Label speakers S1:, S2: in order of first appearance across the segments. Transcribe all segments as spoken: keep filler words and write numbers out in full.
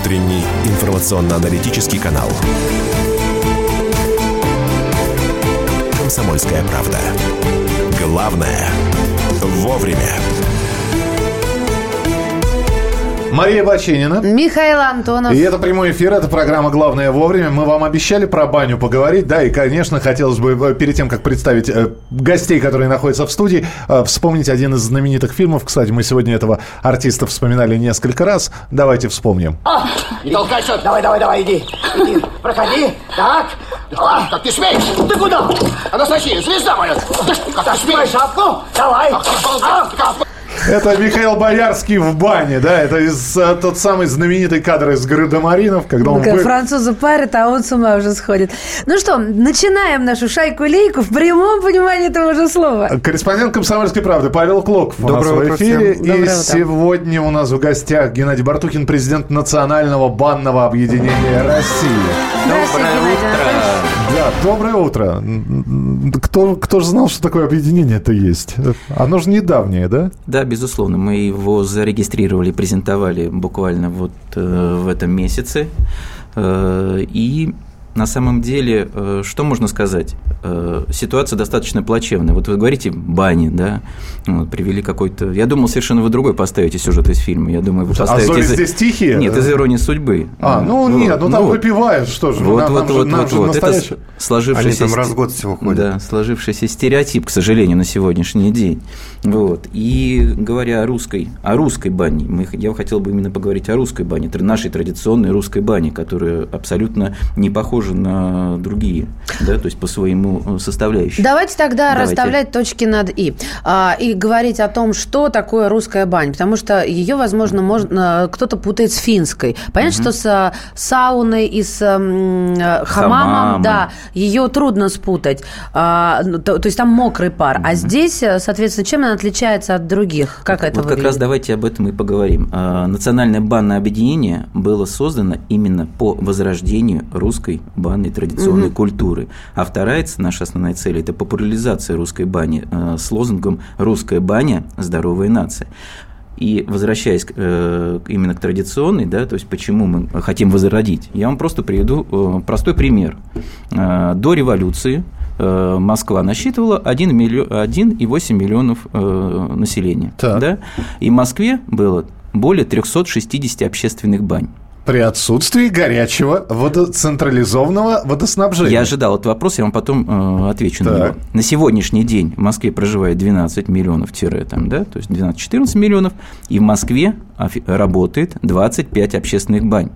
S1: Утренний информационно-аналитический канал «Комсомольская правда». Главное – вовремя.
S2: Мария Баченина.
S3: Михаил Антонов.
S2: И это прямой эфир, это программа «Главное вовремя». Мы вам обещали про баню поговорить, да, и, конечно, хотелось бы перед тем, как представить э, гостей, которые находятся в студии, э, вспомнить один из знаменитых фильмов. Кстати, мы сегодня этого артиста вспоминали несколько раз. Давайте вспомним.
S4: А, не толкайся, давай, давай, давай, иди, иди, проходи, так. А, как ты смеешь? Ты куда? Анастасия, звезда моя. Как ты смеешь? Шапку? Давай.
S2: Это Михаил Боярский в бане, да, это из, а, тот самый знаменитый кадр из «Гардемаринов», когда он...
S3: Вы... Французы парят, а он с ума уже сходит. Ну что, начинаем нашу шайку-лейку в прямом понимании этого же слова.
S2: Корреспондент «Комсомольской правды» Павел Клоков у нас в эфире. И сегодня у нас в гостях Геннадий Бартукин, президент Национального банного объединения России.
S3: Доброе утро.
S2: Да, доброе утро. Кто, кто же знал, что такое объединение-то есть? Оно же недавнее, да?
S5: Да, безусловно. Мы его зарегистрировали, презентовали буквально вот э, в этом месяце. Э, и на самом деле, э, что можно сказать? Э, ситуация достаточно плачевная. Вот вы говорите бани, да? Вот, привели какой-то... Я думал, совершенно вы другой поставите сюжет из фильма. Я думаю, вы поставите...
S2: А «Зори
S5: из...
S2: здесь тихие»?
S5: Нет, из «Иронии судьбы».
S2: А, ну
S5: вот,
S2: нет, ну там
S5: ну,
S2: выпивают, что же.
S5: Вот,
S2: нам,
S5: вот,
S2: нам
S5: вот,
S2: же, нам
S5: вот,
S2: же
S5: вот.
S2: настоящий...
S5: Это сложившийся...
S6: Они там раз в год всего ходят.
S5: Да, сложившийся стереотип, к сожалению, на сегодняшний день. Вот. И говоря о русской, о русской бане, мы, я хотел бы именно поговорить о русской бане, нашей традиционной русской бане, которая абсолютно не похожа на другие, да, то есть по своему составляющему.
S3: Давайте тогда
S5: Давайте.
S3: расставлять точки над «и» а, и говорить о том, что такое русская баня, потому что ее, возможно, можно, кто-то путает с финской. Понятно, угу. что с сауной и с м, хамамом, Хамамы. Да, ее трудно спутать, а, то, то есть там мокрый пар, угу. а здесь, соответственно, чем она отличается от других? Как
S5: вот,
S3: это
S5: вот
S3: выглядит?
S5: Как раз давайте об этом и поговорим. Национальное банное объединение было создано именно по возрождению русской банной традиционной угу. культуры. А вторая, наша основная цель – это популяризация русской бани с лозунгом «Русская баня – здоровая нация». И возвращаясь э, именно к традиционной, да, то есть почему мы хотим возродить, я вам просто приведу э, простой пример. Э, до революции э, Москва насчитывала один и восемь миллионов э, населения. Да? И в Москве было более триста шестьдесят общественных бань.
S2: При отсутствии горячего водоцентрализованного водоснабжения.
S5: Я ожидал этот вопрос, я вам потом э, отвечу
S2: так.
S5: на него. На сегодняшний день в Москве проживает двенадцать миллионов, там, да, то есть двенадцать-четырнадцать миллионов, и в Москве работает двадцать пять общественных бань.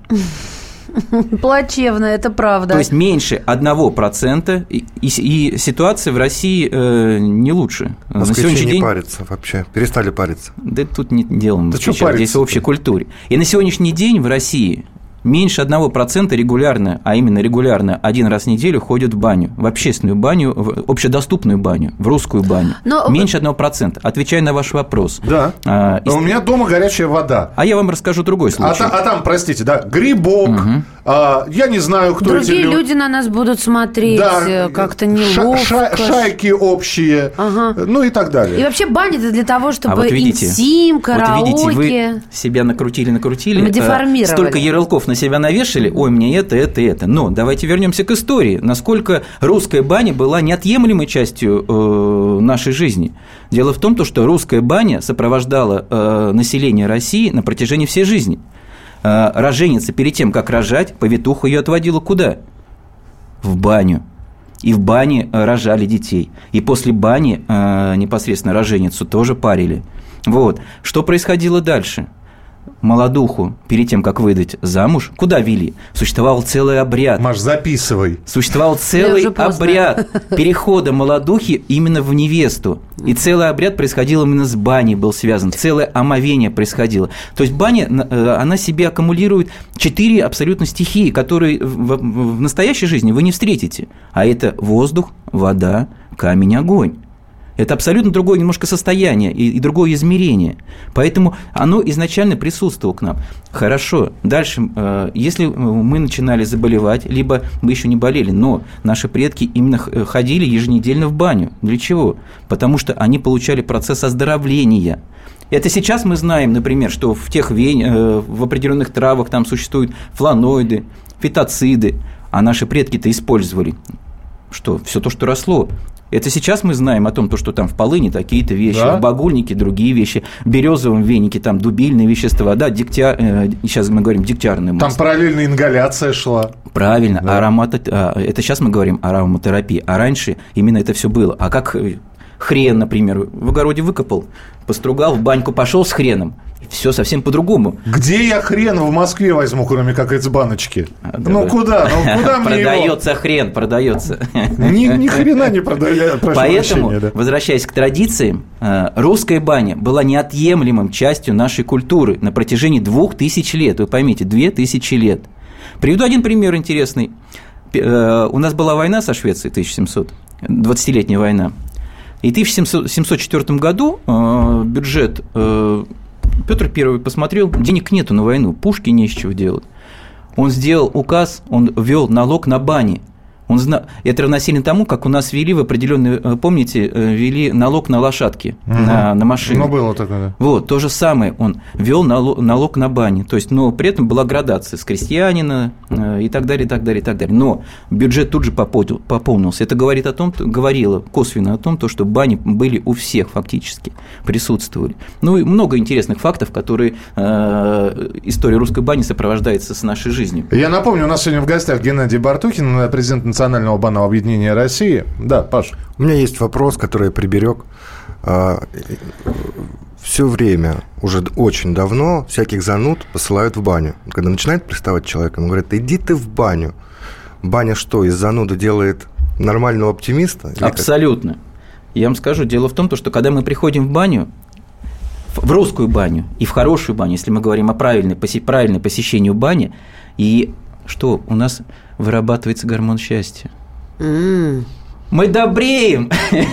S3: Плачевно, это правда.
S5: То есть меньше одного процента, и, и, и ситуация в России э, не лучше.
S6: Москвичи не день... парятся вообще, перестали париться.
S5: Да тут не делом,
S2: да
S5: здесь в общей культуре. И на сегодняшний день в России меньше одного процента регулярно, а именно регулярно один раз в неделю ходят в баню, в общественную баню, в общедоступную баню, в русскую баню. Но... Меньше одного процента. Отвечая на ваш вопрос.
S2: Да. А, и... У меня дома горячая вода.
S5: А я вам расскажу другой случай.
S2: А, а там, простите, да, грибок, угу. а, я не знаю, кто
S3: Другие
S2: эти люди.
S3: люди на нас будут смотреть да, как-то неловко.
S2: Ша- ша- шайки общие, ага. ну и так далее.
S3: И вообще баня это для того, чтобы
S5: а вот видите,
S3: интим, караоке.
S5: Вот видите, вы себя накрутили-накрутили.
S3: Мы деформировали.
S5: Столько ярлыков на себя навешали, ой, мне это, это, это. Но давайте вернемся к истории. Насколько русская баня была неотъемлемой частью э, нашей жизни. Дело в том, что русская баня сопровождала э, население России на протяжении всей жизни. Э, роженица перед тем, как рожать, повитуха ее отводила куда? В баню. И в бане рожали детей. И после бани э, непосредственно роженицу тоже парили. Вот. Что происходило дальше? Молодуху перед тем, как выдать замуж, куда вели? Существовал целый обряд.
S2: Маш, записывай.
S5: Существовал целый обряд перехода молодухи именно в невесту. И целый обряд происходил именно с баней, был связан. Целое омовение происходило. То есть баня, она себе аккумулирует четыре абсолютно стихии, которые в настоящей жизни вы не встретите. А это воздух, вода, камень, огонь. Это абсолютно другое немножко состояние и, и другое измерение. Поэтому оно изначально присутствовало к нам. Хорошо. Дальше, э, если мы начинали заболевать, либо мы еще не болели, но наши предки именно ходили еженедельно в баню. Для чего? Потому что они получали процесс оздоровления. Это сейчас мы знаем, например, что в тех вен... э, в определенных травах там существуют флавоноиды, фитоциды, а наши предки-то использовали что? Все то, что росло. Это сейчас мы знаем о том, что там в полыни такие-то вещи, да? В багульнике другие вещи, в березовом венике там дубильные вещества, да, дегтя... э, сейчас мы говорим дегтярное масло.
S2: Там параллельно ингаляция шла. Правильно,
S5: да. аромат... это сейчас мы говорим ароматерапия, а раньше именно это все было. А как хрен, например, в огороде выкопал, постругал, в баньку пошел с хреном. Все совсем по-другому.
S2: Где я хрен в Москве возьму, кроме как из баночки? А, ну да. куда? Ну куда мне его?
S5: Продается хрен, продается.
S2: Ни, ни хрена не продается.
S5: Поэтому, прощения, да. возвращаясь к традициям, русская баня была неотъемлемым частью нашей культуры на протяжении двух тысяч лет. Вы поймите, две тысячи лет. Приведу один пример интересный. У нас была война со Швецией, тысяча семьсот, двадцатилетняя война. И в тысяча семьсот четвёртом году бюджет Петр Первый посмотрел, денег нету на войну, пушки не из чего делать. Он сделал указ, он ввел налог на бани. Он зна... Это равносильно тому, как у нас ввели в определенные, помните, ввели налог на лошадки, угу. на, на машины.
S2: Ну, было такое, да.
S5: Вот, то же самое, он ввел налог, налог на бани. То есть, но при этом была градация с крестьянина и так далее, и так далее, и так далее. Но бюджет тут же пополнился. Это говорит о том, говорило косвенно о том, что бани были у всех фактически, присутствовали. Ну, и много интересных фактов, которые э, история русской бани сопровождается с нашей жизнью.
S2: Я напомню, у нас сегодня в гостях Геннадий Бартухин, президент Национального банного объединения России. Да, Паш.
S6: У меня есть вопрос, который я приберег. Все время, уже очень давно, всяких зануд посылают в баню. Когда начинает приставать человек, ему говорят: иди ты в баню. Баня что, из зануды делает нормального оптимиста?
S5: Абсолютно. Как? Я вам скажу, дело в том, что когда мы приходим в баню, в русскую баню и в хорошую баню, если мы говорим о правильной, правильной посещении бани, и что у нас вырабатывается гормон счастья. Mm. Мы добреем.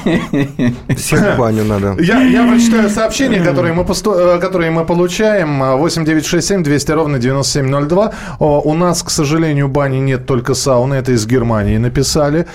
S6: Всех в баню надо.
S2: Я, я прочитаю сообщения, которые мы, посту... которые мы получаем. восемь девятьсот шестьдесят семь двести ровно девяносто семь ноль два. У нас, к сожалению, бани нет, только сауны. Это из Германии написали.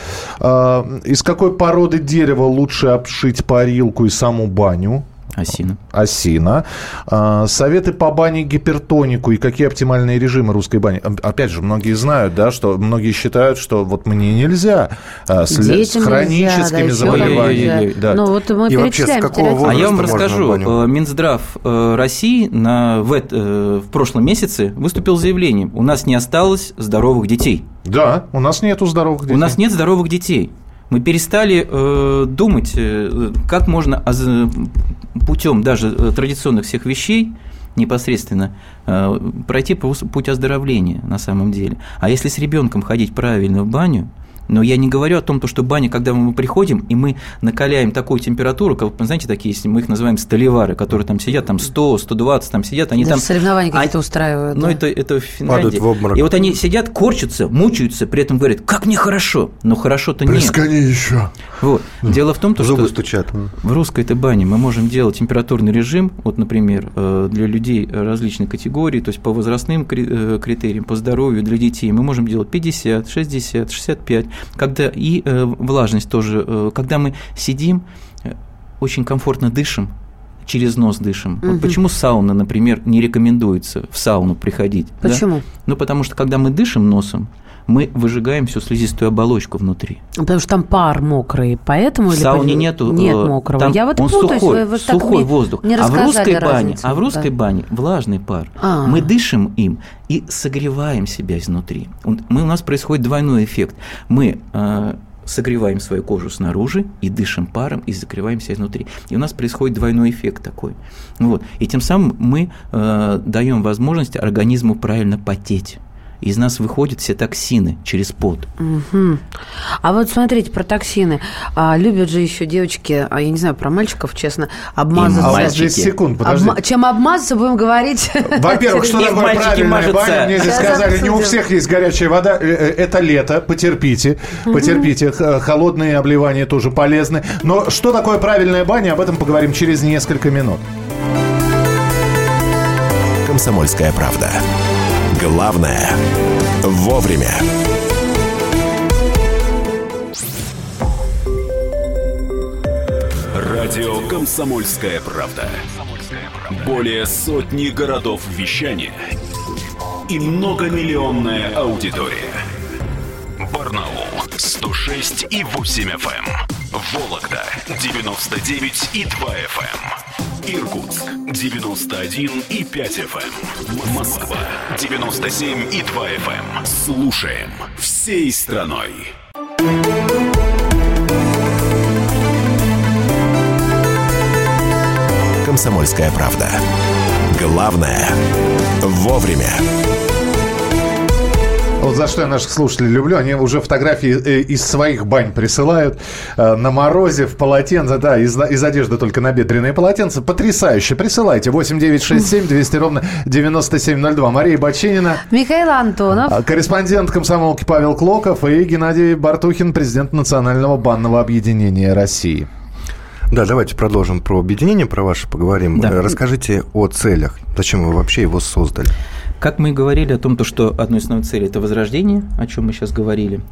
S2: Из какой породы дерева лучше обшить парилку и саму баню?
S5: Осина.
S2: Осина. А, советы по бане гипертонику и какие оптимальные режимы русской бани? Опять же, многие знают, да, что многие считают, что вот мне нельзя а, с, с хроническими нельзя, да, заболеваниями. Да.
S3: Ну, вот мы
S6: и вообще, с какого возраста?
S5: А я вам расскажу. Минздрав России на, в, в прошлом месяце выступил с заявлением: у нас не осталось здоровых детей.
S2: Да, у нас нету здоровых детей.
S5: У нас нет здоровых детей. Мы перестали э, думать, э, как можно э, путем даже традиционных всех вещей непосредственно э, пройти путь оздоровления на самом деле. А если с ребенком ходить правильно в баню, но я не говорю о том, что баня, когда мы приходим, и мы накаляем такую температуру, как, знаете, такие, мы их называем столевары, которые там сидят, там сто, сто двадцать, там сидят, они
S3: даже
S5: там…
S3: соревнования какие-то они, устраивают.
S5: Ну,
S3: да.
S5: это, это в Финляндии. В обморок. И вот они сидят, корчатся, мучаются, при этом говорят: как мне хорошо, но хорошо-то нет.
S6: Прискани еще.
S5: Вот. Дело в том, что
S6: зубы стучат.
S5: В русской-то бане мы можем делать температурный режим, вот, например, для людей различной категории, то есть по возрастным критериям, по здоровью для детей, мы можем делать пятьдесят, шестьдесят, шестьдесят пять. Когда и э, влажность тоже, э, когда мы сидим, э, очень комфортно дышим, через нос дышим. Угу. Вот почему сауна, например, не рекомендуется в сауну приходить?
S3: Почему?
S5: Да? Ну, потому что когда мы дышим носом, мы выжигаем всю слизистую оболочку внутри.
S3: Потому что там пар мокрый, поэтому…
S5: В сауне нету,
S3: нет мокрого.
S5: Там
S3: я вот
S5: он
S3: путаюсь,
S5: сухой,
S3: вы
S5: сухой воздух.
S3: Не
S5: а в русской бане,
S3: разницу,
S5: а в русской
S3: да.
S5: бане влажный пар. А-а-а. Мы дышим им и согреваем себя изнутри. Мы, у нас происходит двойной эффект. Мы э, согреваем свою кожу снаружи и дышим паром, и закрываемся изнутри. И у нас происходит двойной эффект такой. Вот. И тем самым мы э, даем возможность организму правильно потеть. из нас выходят все токсины через пот.
S3: Угу. А вот смотрите, про токсины. А, любят же еще девочки, а я не знаю, про мальчиков, честно, обмазаться.
S2: А у вас десять секунд, подожди.
S3: Обма... Чем обмазаться, будем говорить.
S2: Во-первых, что такое правильная баня? Мне здесь сказали, не у всех есть горячая вода. Это лето, потерпите. Потерпите. Холодные обливания тоже полезны. Но что такое правильная баня, об этом поговорим через несколько минут.
S1: «Комсомольская правда». Главное – вовремя.
S7: Радио «Комсомольская правда». Более сотни городов вещания и многомиллионная аудитория. Барнаул сто шесть и восемь эф эм, Вологда девяносто девять и два эф эм, Иркутск девяносто один и пять эф эм, Москва девяносто семь и два эф эм. Слушаем всей страной.
S1: «Комсомольская правда». Главное – вовремя.
S2: Вот за что я наших слушателей люблю. Они уже фотографии из своих бань присылают. На морозе, в полотенце. Да, из, из одежды только набедренные полотенца. Потрясающе. Присылайте. восемь девятьсот шестьдесят семь двести ровно девяносто семь ноль два. Мария Баченина.
S3: Михаил Антонов.
S2: Корреспондент комсомолки Павел Клоков. И Геннадий Бартухин, президент Национального банного объединения России.
S6: Да, давайте продолжим про объединение, про ваше поговорим.
S5: Да.
S6: Расскажите о целях. Зачем вы вообще его создали?
S5: Как мы и говорили о том, что одной основной целью – это возрождение, о чем мы сейчас говорили.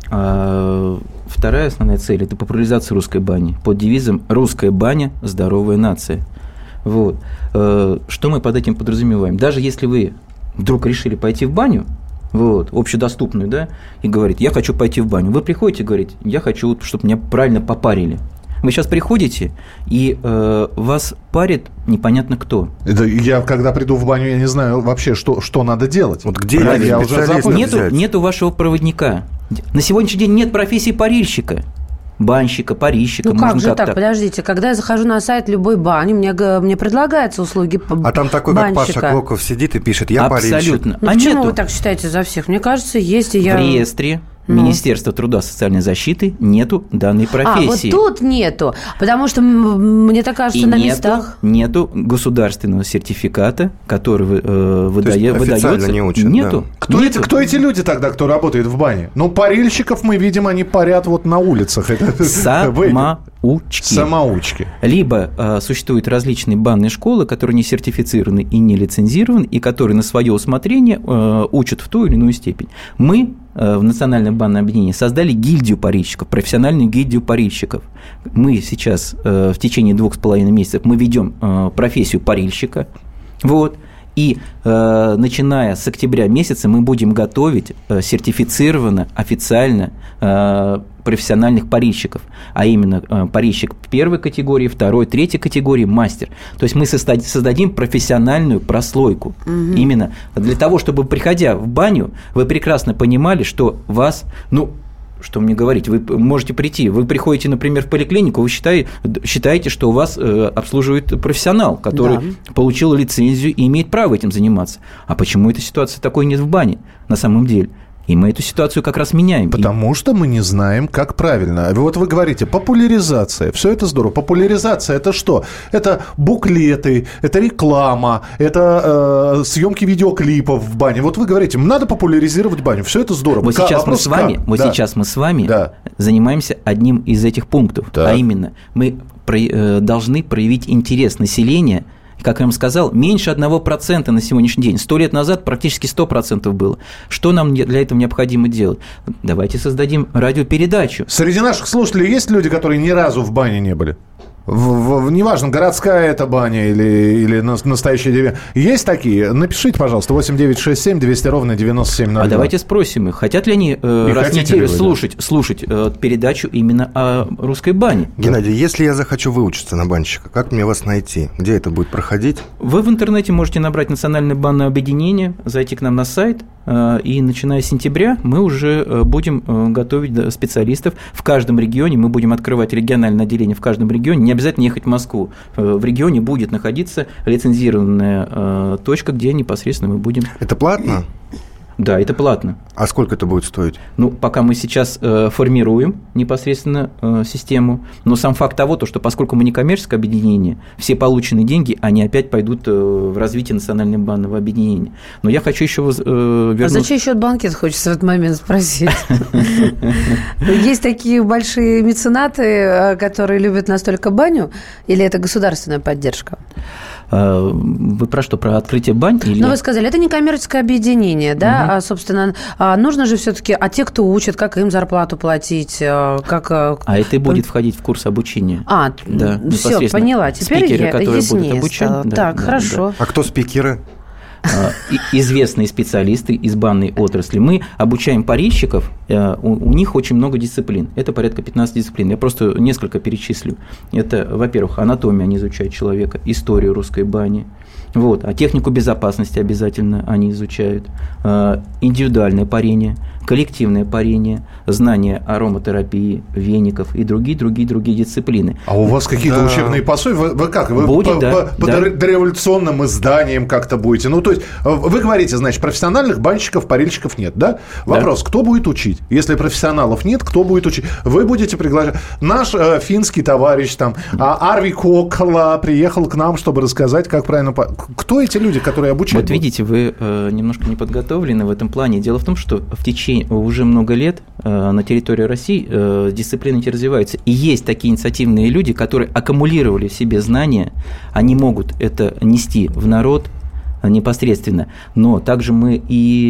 S5: А вторая основная цель – это популяризация русской бани под девизом «Русская баня – здоровая нация». Вот. Что мы под этим подразумеваем? Даже если вы вдруг решили пойти в баню, вот, общедоступную, да, и говорит, я хочу пойти в баню. Вы приходите и говорите, я хочу, чтобы меня правильно попарили. Вы сейчас приходите, и э, вас парит непонятно кто.
S2: Это я, когда приду в баню, я не знаю вообще, что, что надо делать.
S6: Вот где
S2: я, я уже забыл.
S5: Нету, нету вашего проводника. На сегодняшний день нет профессии парильщика. Банщика, парильщика.
S3: Ну как же так? так, подождите, когда я захожу на сайт любой бани, мне, мне предлагаются услуги банщика.
S6: А там такой, как Паша Клоков, сидит и пишет, я
S5: Абсолютно.
S6: парильщик.
S5: Абсолютно.
S3: Ну
S5: а
S3: почему
S5: нету?
S3: вы так считаете за всех? Мне кажется, есть, и я...
S5: В реестре
S3: Ну.
S5: Министерства труда и социальной защиты нету данной профессии.
S3: А, вот тут нету, потому что мне так кажется,
S5: и
S3: на
S5: нету,
S3: местах...
S5: нету государственного сертификата, который э, выдает, выдается.
S6: Не учат,
S5: нету.
S6: Да.
S2: Кто,
S5: нету.
S2: Эти, кто эти люди тогда, кто работает в бане? Ну, парильщиков мы видим, они парят вот на улицах.
S5: Самоучки.
S2: Самоучки.
S5: Либо э, существуют различные банные школы, которые не сертифицированы и не лицензированы, и которые на свое усмотрение э, учат в ту или иную степень. Мы э, в Национальном банном объединении создали гильдию парильщиков, профессиональную гильдию парильщиков. Мы сейчас э, в течение двух с половиной месяцев мы ведем э, профессию парильщика. Вот. И э, начиная с октября месяца мы будем готовить э, сертифицированно, официально э, профессиональных парильщиков, а именно э, парильщик первой категории, второй, третьей категории, мастер. То есть мы создадим профессиональную прослойку. Угу. Именно для того, чтобы, приходя в баню, вы прекрасно понимали, что вас, ну, что мне говорить, вы можете прийти, вы приходите, например, в поликлинику, вы считаете, считаете, что у вас обслуживает профессионал, который да. получил лицензию и имеет право этим заниматься. А почему эта ситуация такой нет в бане на самом деле? И мы эту ситуацию как раз меняем.
S2: Потому что мы не знаем, как правильно. Вот вы говорите, популяризация. Все это здорово. Популяризация – это что? Это буклеты, это реклама, это э, съемки видеоклипов в бане. Вот вы говорите, надо популяризировать баню. Все это здорово.
S5: Вот сейчас мы с вами, вот да. сейчас мы с вами да. занимаемся одним из этих пунктов. Так. А именно, мы про, э, должны проявить интерес населения. Как я вам сказал, меньше одного процента на сегодняшний день. Сто лет назад практически сто процентов было. Что нам для этого необходимо делать? Давайте создадим радиопередачу.
S2: Среди наших слушателей есть люди, которые ни разу в бане не были? В, в, неважно, городская это баня или, или настоящая деревня. Есть такие? Напишите, пожалуйста, восемь девятьсот шестьдесят семь двести ровно девяносто семь ноль два.
S5: А давайте спросим их, хотят ли они э, раз в неделю слушать, да? слушать э, передачу именно о русской бане.
S6: Геннадий, если я захочу выучиться на банщика, как мне вас найти? Где это будет проходить?
S5: Вы в интернете можете набрать Национальное банное объединение, зайти к нам на сайт, э, и начиная с сентября мы уже э, будем э, готовить специалистов. В каждом регионе мы будем открывать региональное отделение в каждом регионе. Не обязательно ехать в Москву. В регионе будет находиться лицензированная э, точка, где непосредственно мы будем...
S6: Это платно?
S5: Да, это платно.
S6: А сколько это будет стоить?
S5: Ну, пока мы сейчас э, формируем непосредственно э, систему, но сам факт того, то, что поскольку мы не коммерческое объединение, все полученные деньги, они опять пойдут э, в развитие национального банного объединения. Но я хочу еще э, вернуться...
S3: А за чей счет банкет, хочется в этот момент спросить? Есть такие большие меценаты, которые любят настолько баню, или это государственная поддержка?
S5: Вы про что? Про открытие бань? Или...
S3: Ну, вы сказали, это не коммерческое объединение, да? Угу. А, собственно, нужно же все-таки, а те, кто учат, как им зарплату платить, как...
S5: А это и будет входить в курс обучения.
S3: А, да, все, поняла. Теперь
S5: спикеры,
S3: я
S5: которые
S3: яснее
S5: будут обучены.
S3: стало.
S5: Да,
S3: так,
S5: да,
S3: хорошо.
S6: Да. А кто спикеры?
S5: Известные специалисты из банной отрасли. Мы обучаем парильщиков, у, у них очень много дисциплин. Это порядка пятнадцать дисциплин. Я просто несколько перечислю. Это, во-первых, анатомия, они изучают человека, историю русской бани. Вот. А технику безопасности обязательно они изучают. Индивидуальное парение, коллективное парение, знание ароматерапии, веников и другие, другие, другие дисциплины.
S2: А у вас какие-то да. учебные пособия? Вы, вы как? Вы
S5: Будет,
S2: по,
S5: да,
S2: по, по
S5: да.
S2: дореволюционным изданиям как-то будете? Ну, то есть, вы говорите, значит, профессиональных банщиков, парильщиков нет, да? Вопрос, да. кто будет учить? Если профессионалов нет, кто будет учить? Вы будете приглашать... Наш э, финский товарищ, там, да. Арви Кокла приехал к нам, чтобы рассказать, как правильно... Кто эти люди, которые обучают?
S5: Вот видите, вы э, немножко не подготовлены в этом плане. Дело в том, что в течение уже много лет э, на территории России э, дисциплины эти развиваются. И есть такие инициативные люди, которые аккумулировали в себе знания, они могут это нести в народ непосредственно. Но также мы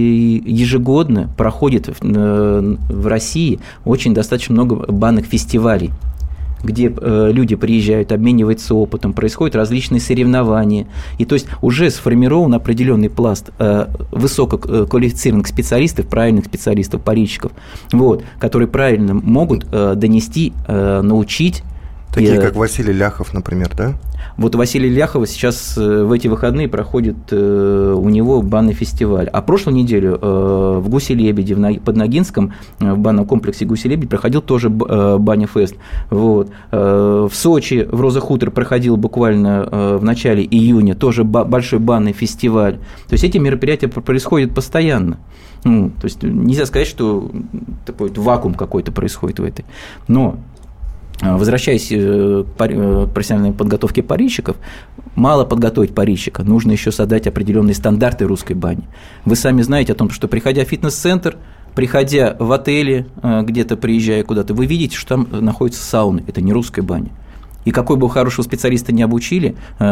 S5: и ежегодно проходит в, э, в России очень достаточно много банных фестивалей, где э, люди приезжают, обмениваются опытом, происходят различные соревнования. И то есть уже сформирован определенный пласт э, высококвалифицированных специалистов, правильных специалистов, парильщиков, вот, которые правильно могут э, донести, э, научить.
S6: Такие,
S5: э,
S6: как Василий Ляхов, например, да?
S5: Вот у Василия Ляхова сейчас в эти выходные проходит у него банный фестиваль. А прошлую неделю в Гусе-Лебеде, под Ногинском, в банном комплексе Гуси-Лебедь проходил тоже баня-фест. Вот. В Сочи, в Роза-Хутор проходил буквально в начале июня тоже большой банный фестиваль. То есть эти мероприятия происходят постоянно. Ну, то есть нельзя сказать, что такой вакуум какой-то происходит в этой. Но возвращаясь к профессиональной подготовке парильщиков, мало подготовить парильщика, нужно еще создать определенные стандарты русской бани. Вы сами знаете о том, что приходя в фитнес-центр, приходя в отели, где-то приезжая куда-то, вы видите, что там находятся сауны, это не русская баня. И какой бы хорошего специалиста не обучили,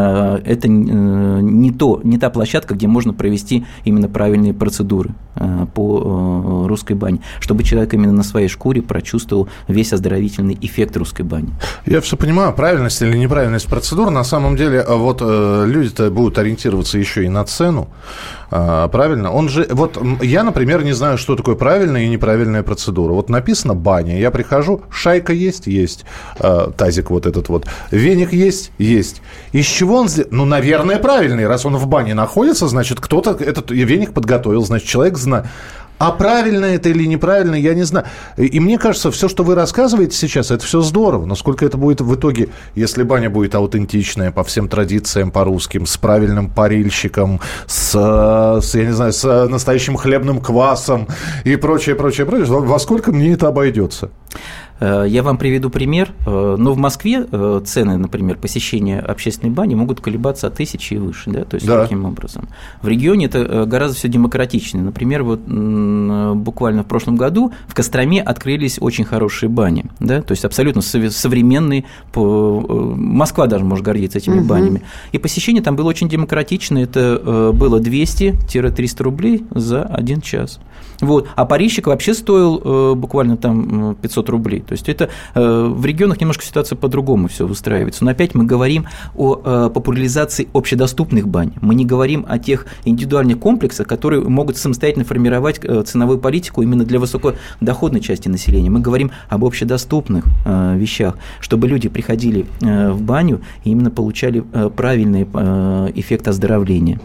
S5: это не, то, не та площадка, где можно провести именно правильные процедуры по русской бане, чтобы человек именно на своей шкуре прочувствовал весь оздоровительный эффект русской бани.
S2: Я все понимаю, правильность или неправильность процедур. На самом деле, вот люди-то будут ориентироваться еще и на цену. Правильно? Он же, вот я, например, не знаю, что такое правильная и неправильная процедура. Вот написано баня, я прихожу, шайка есть, есть, тазик вот этот вот, веник есть, есть. Из чего он сделан? Ну, наверное, правильный. Раз он в бане находится, значит, кто-то этот веник подготовил, значит, человек знает. А правильно это или неправильно, я не знаю. И мне кажется, все, что вы рассказываете сейчас, это все здорово. Но сколько это будет в итоге, если баня будет аутентичная, по всем традициям, по русским, с правильным парильщиком, с, с я не знаю, с настоящим хлебным квасом и прочее, прочее, прочее, во сколько мне это обойдется?
S5: Я вам приведу пример. Но в Москве цены, например, посещения общественной бани могут колебаться от тысячи и выше. Да? То есть да. Таким образом. В регионе это гораздо все демократичнее. Например, вот буквально в прошлом году в Костроме открылись очень хорошие бани. Да? То есть абсолютно современные. Москва даже может гордиться этими угу. банями. И посещение там было очень демократичное. Это было двести-триста рублей за один час. Вот. А парильщик вообще стоил буквально там пятьсот рублей. То есть это в регионах немножко ситуация по-другому все выстраивается. Но опять мы говорим о популяризации общедоступных бань. Мы не говорим о тех индивидуальных комплексах, которые могут самостоятельно формировать ценовую политику именно для высокодоходной части населения. Мы говорим об общедоступных вещах, чтобы люди приходили в баню и именно получали правильный эффект оздоровления.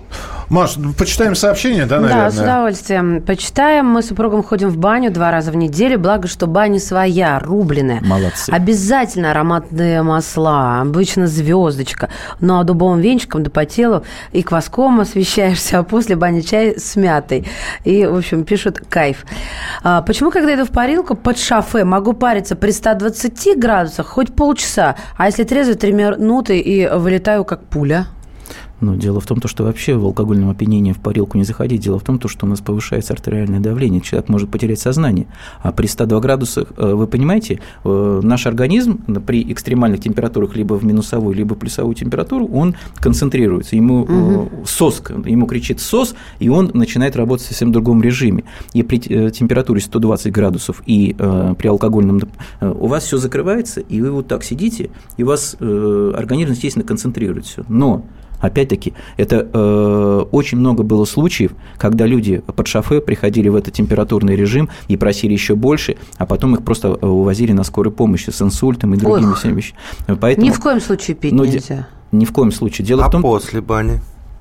S2: Маш, почитаем сообщение, да, наверное?
S3: Да, с удовольствием. Почитаем. Мы с супругом ходим в баню два раза в неделю, благо, что баня своя, рубленая.
S5: Молодцы.
S3: Обязательно ароматные масла, обычно звездочка, ну а дубовым венчиком да по телу и кваском освещаешься, а после бани чай с мятой. И, в общем, пишут кайф. А почему, когда иду в парилку под шофе, могу париться при ста двадцати градусах хоть полчаса, а если трезвый, три минуты и вылетаю как пуля?
S5: Ну, дело в том, что вообще в алкогольном опьянении в парилку не заходить. Дело в том, что у нас повышается артериальное давление, человек может потерять сознание. А при ста двух градусах, вы понимаете, наш организм при экстремальных температурах либо в минусовую, либо в плюсовую температуру, он концентрируется. Ему угу. сос, ему кричит сос, и он начинает работать в совсем другом режиме. И при температуре сто двадцать градусов и при алкогольном у вас все закрывается, и вы вот так сидите, и у вас организм, естественно, концентрируется. Но опять-таки, это э, очень много было случаев, когда люди под шофе приходили в этот температурный режим и просили еще больше, а потом их просто увозили на скорой помощи с инсультом и другими всеми вещами. Поэтому,
S3: ни в коем случае пить ну, нельзя.
S5: Ни в коем случае. Дело
S6: а
S5: в том,
S6: после бани?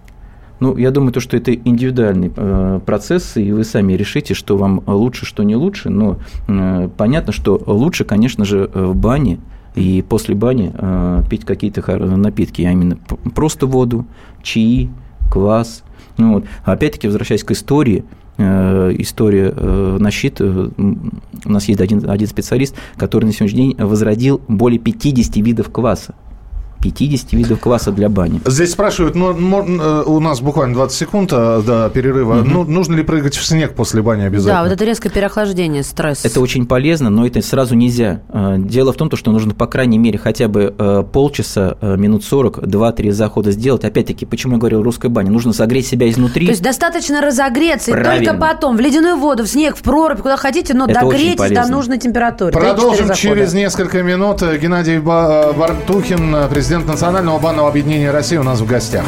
S5: Ну, я думаю, то, что это индивидуальный э, процесс, и вы сами решите, что вам лучше, что не лучше, но э, понятно, что лучше, конечно же, в бане и после бани э, пить какие-то напитки, а именно просто воду, чаи, квас. Ну, вот. Опять-таки, возвращаясь к истории, э, история э, на щит, э, у нас есть один, один специалист, который на сегодняшний день возродил более пятидесяти видов кваса. пятьдесят видов кваса для бани.
S2: Здесь спрашивают, ну, у нас буквально двадцать секунд до перерыва, угу. ну, нужно ли прыгать в снег после бани обязательно?
S3: Да, вот это резкое переохлаждение, стресс.
S5: Это очень полезно, но это сразу нельзя. Дело в том, что нужно, по крайней мере, хотя бы полчаса, минут сорок, два-три захода сделать. Опять-таки, почему я говорил русская баня? Нужно согреть себя изнутри.
S3: То есть достаточно разогреться,
S5: Правильно.
S3: И только потом в ледяную воду, в снег, в прорубь, куда хотите, но это догрейтесь до нужной температуры.
S2: Продолжим через несколько минут. Геннадий Бартухин, президент Президент Национального банного объединения России, у нас в гостях.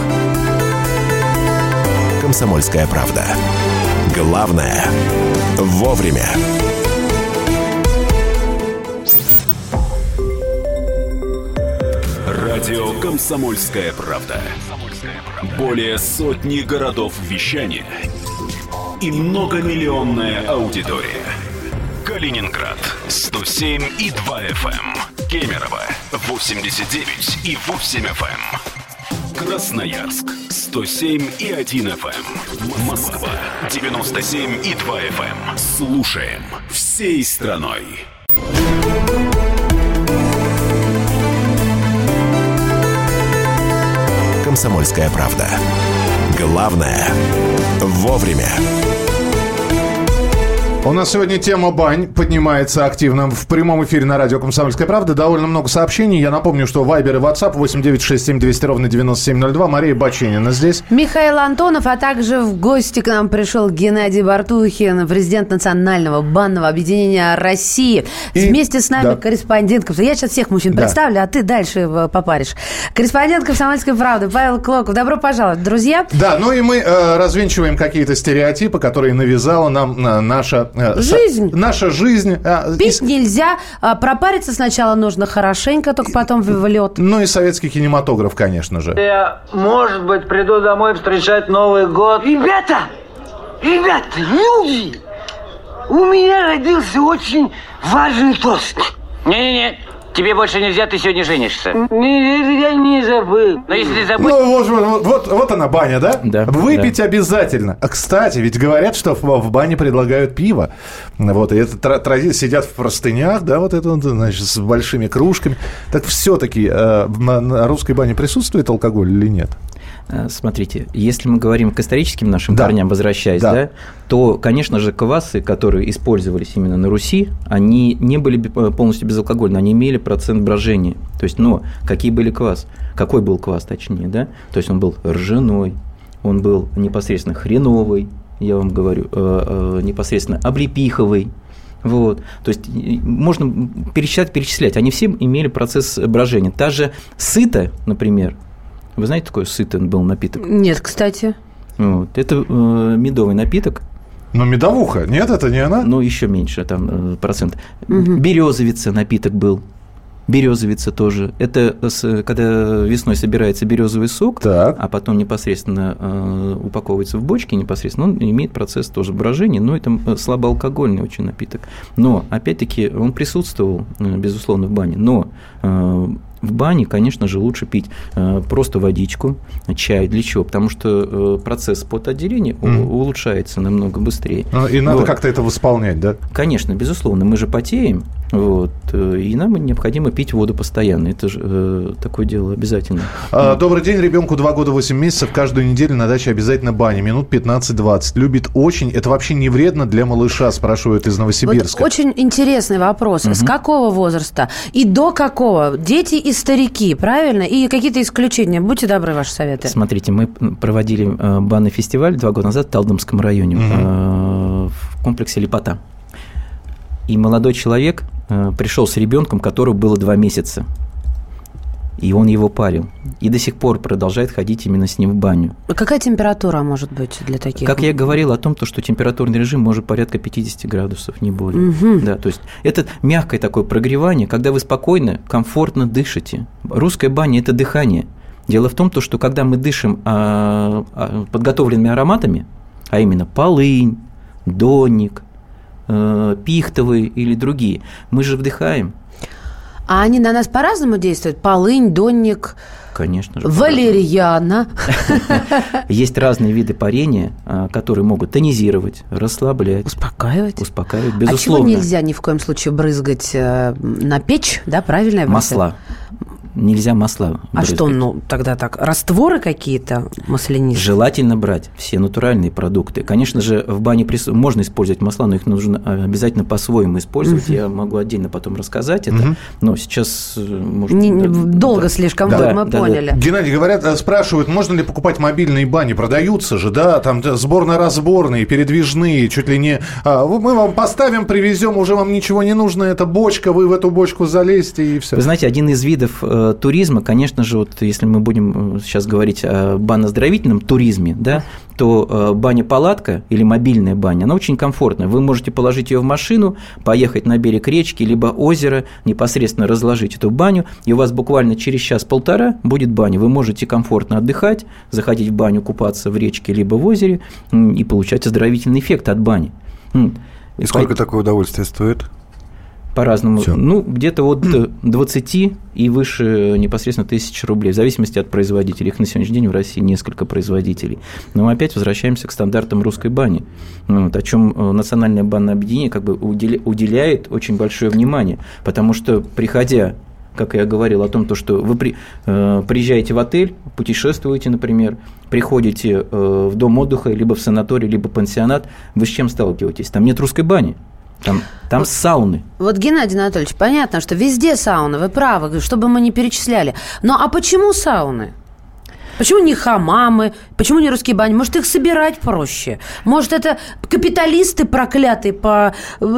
S1: «Комсомольская правда». Главное – вовремя.
S7: Радио «Комсомольская правда». Более сотни городов вещания и многомиллионная аудитория. Калининград сто семь и два эф эм. Кемерово восемьдесят девять и восемь эф эм. Красноярск сто семь и один эф эм. Москва девяносто семь и два эф эм. Слушаем всей страной.
S1: «Комсомольская правда». Главное – вовремя.
S2: У нас сегодня тема бань поднимается активно в прямом эфире на радио «Комсомольская правда». Довольно много сообщений. Я напомню, что Вайбер и WhatsApp восемь девятьсот шестьдесят семь двести ровно девяносто семь ноль два. Мария Баченина здесь.
S3: Михаил Антонов, а также в гости к нам пришел Геннадий Бартухин, президент Национального банного объединения России. И... Вместе с нами да. корреспондент. Я сейчас всех мужчин да. представлю, а ты дальше попаришь. Корреспондент «Комсомольской правды» Павел Клоков. Добро пожаловать, друзья.
S2: Да, ну и мы э, развенчиваем какие-то стереотипы, которые навязала нам э, наша...
S3: Жизнь.
S2: Наша жизнь.
S3: Пить нельзя, пропариться сначала нужно хорошенько, только потом в лед.
S2: Ну и советский кинематограф, конечно же.
S8: Я, может быть, приду домой встречать Новый год.
S9: Ребята! Ребята, люди! У меня родился очень важный тост.
S8: Не-не-не. Тебе больше нельзя, ты сегодня женишься.
S9: Не, я не забыл.
S8: Но если ты забыл...
S2: Ну, вот, вот, вот, вот она баня, да?
S5: Да.
S2: Выпить
S5: да.
S2: обязательно. А, кстати, ведь говорят, что в, в бане предлагают пиво. Вот, и это традиция, сидят в простынях, да, вот это, значит, с большими кружками. Так все-таки э, на русской бане присутствует алкоголь или нет?
S5: Смотрите, если мы говорим к историческим нашим
S2: да.
S5: корням, возвращаясь, да. Да, то, конечно же, квасы, которые использовались именно на Руси, они не были полностью безалкогольны, они имели процент брожения. То есть, но какие были квас? Какой был квас, точнее, да? То есть, он был ржаной, он был непосредственно хреновый, я вам говорю, непосредственно облепиховый. Вот. То есть, можно перечислять, перечислять. Они все имели процесс брожения. Та же сыта, например. Вы знаете, такой сытый был напиток?
S3: Нет, кстати.
S5: Вот. Это э, медовый напиток.
S2: Но медовуха, нет, это не она?
S5: Ну, еще меньше, там, процент.
S3: Угу.
S5: Березовица напиток был. березовица тоже. Это когда весной собирается березовый сок, так. а потом непосредственно э, упаковывается в бочки, непосредственно он имеет процесс тоже брожения, но это слабоалкогольный очень напиток. Но, опять-таки, он присутствовал, безусловно, в бане, но э, в бане, конечно же, лучше пить э, просто водичку, чай. Для чего? Потому что э, процесс потоотделения mm. улучшается намного быстрее. Ну,
S2: и надо вот. как-то это восполнять, да?
S5: Конечно, безусловно. Мы же потеем, вот, и нам необходимо пить воду постоянно. Это же э, такое дело обязательно.
S2: А, добрый день. Ребенку два года восемь месяцев. Каждую неделю на даче обязательно баня. Минут пятнадцать-двадцать. Любит очень. Это вообще не вредно для малыша, спрашивают из Новосибирска.
S3: Вот очень интересный вопрос. Угу. С какого возраста и до какого? Дети и старики, правильно? И какие-то исключения? Будьте добры, ваши советы.
S5: Смотрите, мы проводили банный фестиваль два года назад в Талдомском районе, угу. в комплексе «Лепота». И молодой человек пришел с ребенком, которому было два месяца. И он его парил. И до сих пор продолжает ходить именно с ним в баню.
S3: Какая температура может быть для таких?
S5: Как я говорил о том, что температурный режим может порядка пятьдесят градусов, не более. Угу. Да, то есть это мягкое такое прогревание, когда вы спокойно, комфортно дышите. Русская баня – это дыхание. Дело в том, что когда мы дышим подготовленными ароматами, а именно полынь, донник, пихтовые или другие, мы же вдыхаем.
S3: А они на нас по-разному действуют? Полынь, донник,
S5: конечно же,
S3: валерьяна.
S5: Есть разные виды парения, которые могут тонизировать, расслаблять.
S3: Успокаивать?
S5: Успокаивать, безусловно.
S3: А чего нельзя ни в коем случае брызгать на печь, да, правильно?
S5: Масла. Нельзя масла брызгать.
S3: А что, ну, тогда так, растворы какие-то маслянистые?
S5: Желательно брать все натуральные продукты. Конечно же, в бане прис... можно использовать масла, но их нужно обязательно по-своему использовать. Uh-huh. Я могу отдельно потом рассказать это, uh-huh. но сейчас... Может,
S3: Не, да, долго да. слишком да, будет, мы да, поняли. Да, да.
S2: Геннадий, говорят, спрашивают, можно ли покупать мобильные бани? Продаются же, да, там сборно-разборные, передвижные, чуть ли не... Мы вам поставим, привезем, уже вам ничего не нужно, это бочка, вы в эту бочку залезьте и все.
S5: Вы знаете, один из видов туризма, конечно же, вот если мы будем сейчас говорить о банно-оздоровительном туризме, да, то баня-палатка или мобильная баня, она очень комфортная. Вы можете положить ее в машину, поехать на берег речки либо озера, непосредственно разложить эту баню, и у вас буквально через час-полтора будет баня. Вы можете комфортно отдыхать, заходить в баню, купаться в речке либо в озере и получать оздоровительный эффект от бани.
S6: И сколько По... такое удовольствие стоит?
S5: По-разному. Всё. Ну, где-то от двадцати и выше непосредственно тысяч рублей, в зависимости от производителей. Их на сегодняшний день в России несколько производителей. Но мы опять возвращаемся к стандартам русской бани, вот, о чем Национальное банное объединение как бы уделяет очень большое внимание, потому что, приходя, как я говорил о том, то, что вы при, э, приезжаете в отель, путешествуете, например, приходите э, в дом отдыха, либо в санаторий, либо пансионат, вы с чем сталкиваетесь? Там нет русской бани. Там, там вот, сауны.
S3: Вот, Геннадий Анатольевич, понятно, что везде сауны, вы правы, чтобы мы не перечисляли. Но а почему сауны? Почему не хамамы? Почему не русские бани? Может, их собирать проще? Может, это капиталисты проклятые по...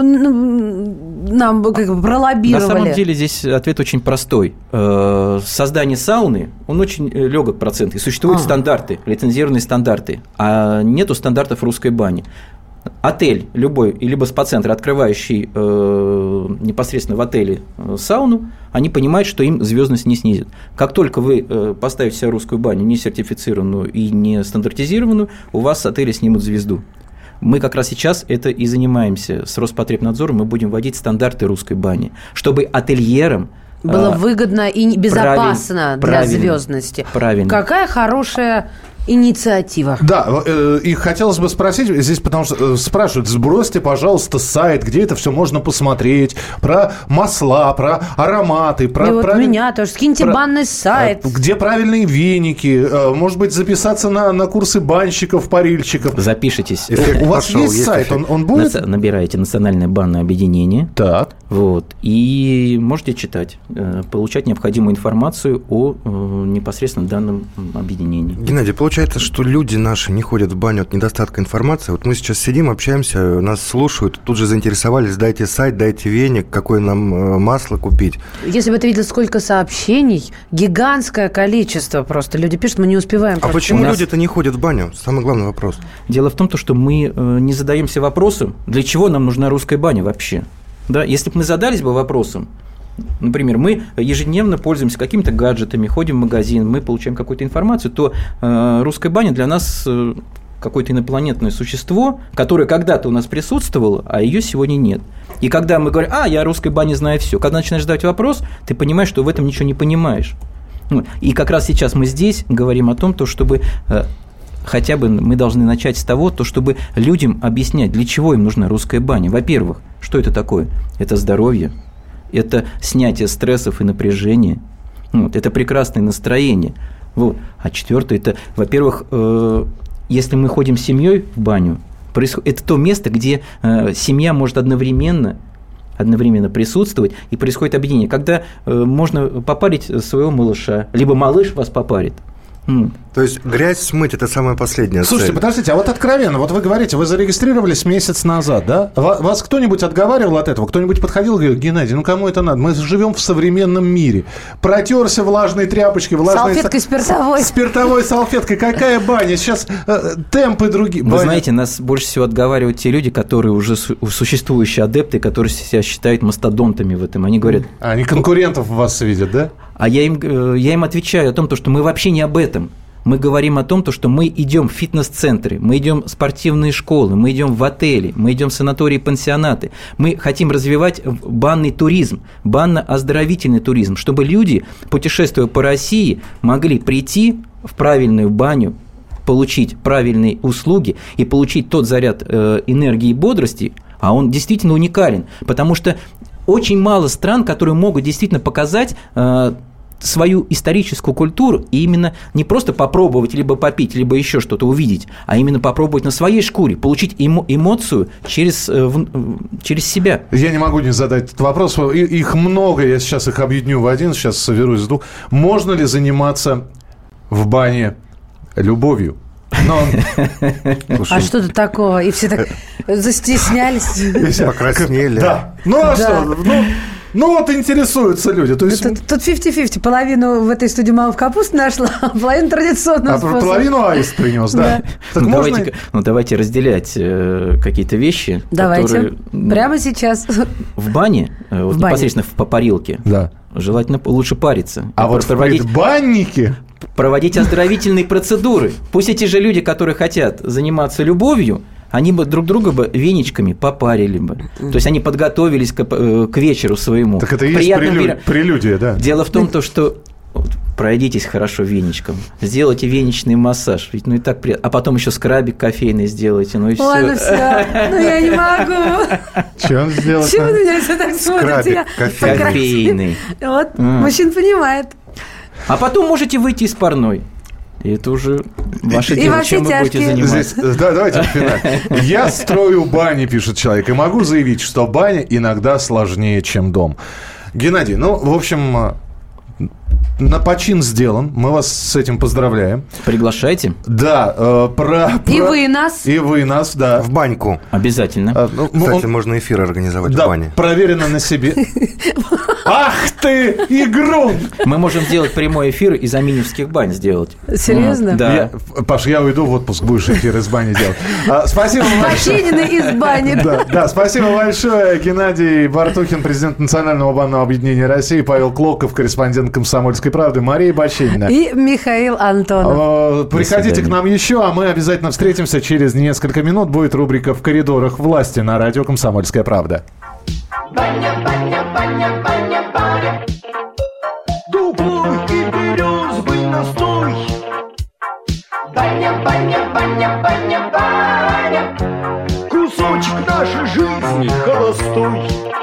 S3: нам как бы пролоббировали?
S5: На самом деле здесь ответ очень простой. Создание сауны, он очень легок процент. И существуют а. стандарты, лицензированные стандарты. А нету стандартов русской бани. Отель любой, либо спа-центр, открывающий э, непосредственно в отеле э, сауну, они понимают, что им звездность не снизит. Как только вы э, поставите себе русскую баню, не сертифицированную и не стандартизированную, у вас с отеля снимут звезду. Мы как раз сейчас это и занимаемся. С Роспотребнадзором мы будем вводить стандарты русской бани, чтобы ательерам
S3: было э, выгодно и безопасно
S5: правиль,
S3: для звездности.
S5: Правильно.
S3: Какая хорошая... инициатива.
S2: Да, и хотелось бы спросить здесь, потому что спрашивают, сбросьте, пожалуйста, сайт, где это все можно посмотреть, про масла, про ароматы, про...
S3: И вот
S2: прав...
S3: меня тоже, скиньте про... банный сайт.
S2: Где правильные веники, может быть, записаться на, на курсы банщиков, парильщиков.
S5: Запишитесь.
S2: У вас пошел, есть сайт, он, он будет?
S5: Набираете Национальное банное объединение.
S2: Так.
S5: Вот, и можете читать, получать необходимую информацию о непосредственно данном объединении.
S6: Геннадий, получается, Получается, что люди наши не ходят в баню от недостатка информации. Вот мы сейчас сидим, общаемся, нас слушают, тут же заинтересовались, дайте сайт, дайте веник, какое нам масло купить.
S3: Если бы ты видел, сколько сообщений, гигантское количество просто. Люди пишут, мы не успеваем.
S6: А почему нас... люди-то не ходят в баню? Самый главный вопрос.
S5: Дело в том, что мы не задаемся вопросом, для чего нам нужна русская баня вообще. Да? Если бы мы задались бы вопросом, например, мы ежедневно пользуемся какими-то гаджетами, ходим в магазин, мы получаем какую-то информацию, то э, русская баня для нас э, какое-то инопланетное существо, которое когда-то у нас присутствовало, а ее сегодня нет. И когда мы говорим, а, я о русской бане знаю все, когда начинаешь задавать вопрос, ты понимаешь, что в этом ничего не понимаешь. И как раз сейчас мы здесь говорим о том, то, чтобы э, хотя бы мы должны начать с того, то, чтобы людям объяснять, для чего им нужна русская баня. Во-первых, что это такое? Это здоровье, это снятие стрессов и напряжения, вот, это прекрасное настроение. Вот. А четвертое, это, во-первых, э, если мы ходим с семьей в баню, это то место, где э, семья может одновременно, одновременно присутствовать, и происходит объединение, когда э, можно попарить своего малыша, либо малыш вас попарит. Mm.
S6: То есть грязь смыть – это самая последняя
S2: Слушайте,
S6: цель.
S2: подождите, а вот откровенно, вот вы говорите, вы зарегистрировались месяц назад, да? Вас кто-нибудь отговаривал от этого? Кто-нибудь подходил и говорил, Геннадий, ну кому это надо? Мы живем в современном мире. Протерся влажной тряпочкой, влажной...
S3: Салфеткой спиртовой.
S2: Спиртовой салфеткой. Какая баня? Сейчас э, темпы другие.
S5: Вы
S2: баня.
S5: знаете, нас больше всего отговаривают те люди, которые уже су- существующие адепты, которые себя считают мастодонтами в этом. Они говорят...
S2: Они конкурентов в вас видят, да?
S5: А я им, я им отвечаю о том, что мы вообще не об этом. Мы говорим о том, что мы идем в фитнес-центры, мы идем в спортивные школы, мы идем в отели, мы идем в санатории и пансионаты. Мы хотим развивать банный туризм, банно-оздоровительный туризм, чтобы люди, путешествуя по России, могли прийти в правильную баню, получить правильные услуги и получить тот заряд энергии и бодрости, а он действительно уникален, потому что очень мало стран, которые могут действительно показать э, свою историческую культуру и именно не просто попробовать, либо попить, либо еще что-то увидеть, а именно попробовать на своей шкуре, получить эмо- эмоцию через, э, в, через себя.
S2: Я не могу не задать этот вопрос. И, их много, я сейчас их объединю в один, сейчас соберусь с двух. Можно ли заниматься в бане любовью? Но...
S3: А что-то такого? И все так застеснялись.
S6: Покраснели.
S2: Да. Ну а что? Ну, ну вот интересуются люди. То есть...
S3: Тут, тут пятьдесят на пятьдесят. Половину в этой студии мало в капусту нашла, а половину традиционного
S2: а
S3: способа.
S2: Половину аист принес, да.
S3: да.
S2: Так
S5: ну,
S2: можно...
S5: давайте, ну давайте разделять э, какие-то вещи.
S3: Давайте.
S5: Которые,
S3: прямо сейчас.
S5: В бане, э, вот
S3: в бане.
S5: непосредственно в попарилке,
S2: да.
S5: желательно лучше париться.
S2: А вот проводить... в предбаннике...
S5: Проводить оздоровительные процедуры. Пусть эти же люди, которые хотят заниматься любовью, они бы друг друга бы веничками попарили бы. То есть они подготовились к, к вечеру своему.
S2: Так это и есть прелю... пер... прелюдия, да.
S5: Дело в том, то, что вот, пройдитесь хорошо веничком, сделайте веничный массаж, ведь ну и так приятно. А потом еще скрабик кофейный сделайте, ну и все.
S3: Ой, ну все, ну я не могу.
S2: Что он сделал?
S3: Чего вы меня все так смотрите?
S5: Скрабик кофейный.
S3: Вот, мужчина понимает.
S5: А потом можете выйти из парной. И это уже ваше
S3: и
S5: дело, чем вы будете заниматься.
S2: Здесь, да, давайте в финале. Я строю бани, пишет человек, и могу заявить, что баня иногда сложнее, чем дом. Геннадий, ну, в общем, на почин сделан. Мы вас с этим поздравляем.
S5: Приглашайте.
S2: Да. Э, про,
S3: и
S2: про...
S3: вы нас.
S2: И вы нас, да.
S6: В баньку.
S5: Обязательно.
S2: А, ну,
S6: Кстати,
S2: он...
S6: можно эфир организовать
S2: да,
S6: в бане.
S2: Проверено на себе. Ах ты, игрун!
S5: Мы можем сделать прямой эфир из аминевских бань сделать.
S3: Серьезно?
S5: Да.
S2: Я, Паш, я уйду в отпуск, будешь эфир из бани делать. А, спасибо большое.
S3: Починенный из бани.
S2: Да, да, спасибо большое. Геннадий Бартухин, президент Национального банного объединения России, Павел Клоков, корреспондент «Комсомольской правды», Мария Баченина.
S3: И Михаил Антонов.
S2: Приходите к нам еще, а мы обязательно встретимся через несколько минут. Будет рубрика «В коридорах власти» на радио «Комсомольская правда».
S10: Баня, баня, баня, баня, баня. Дубовый и березовый настой. Баня, баня, баня, баня, баня. Кусочек нашей жизни холостой.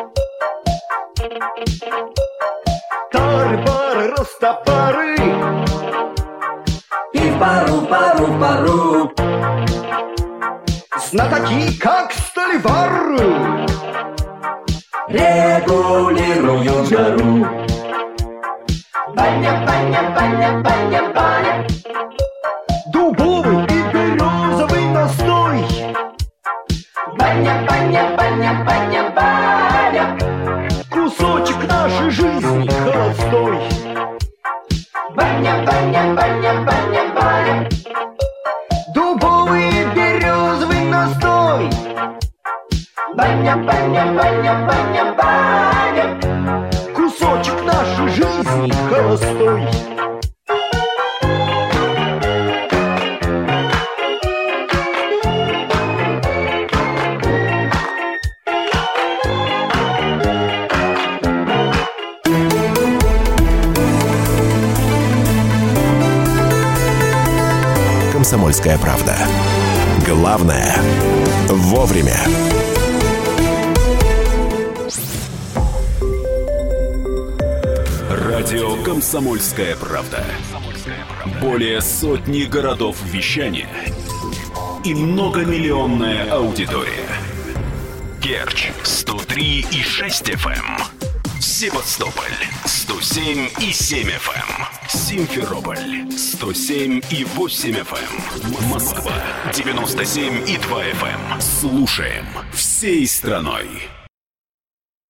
S10: Тары-пары, растопары. И в пару, пару, пару. Знатоки, как столевары, регулируют жару. Баня, баня, баня, баня, баня. Дубовый и березовый настой. Баня, баня, баня, баня, баня. Кусочек нашей жизни холостой. Баня, баня, баня, баня, баня. Дубовый и березовый настой. Баня, баня, баня, баня, баня. Кусок
S1: «Комсомольская правда». Главное – вовремя.
S7: Радио «Комсомольская правда». Более сотни городов вещания и многомиллионная аудитория. Керчь сто три и шесть эф эм, Севастополь сто семь и семь эф эм, Симферополь сто семь и восемь эф эм, Москва девяносто семь и два эф эм. Слушаем всей страной.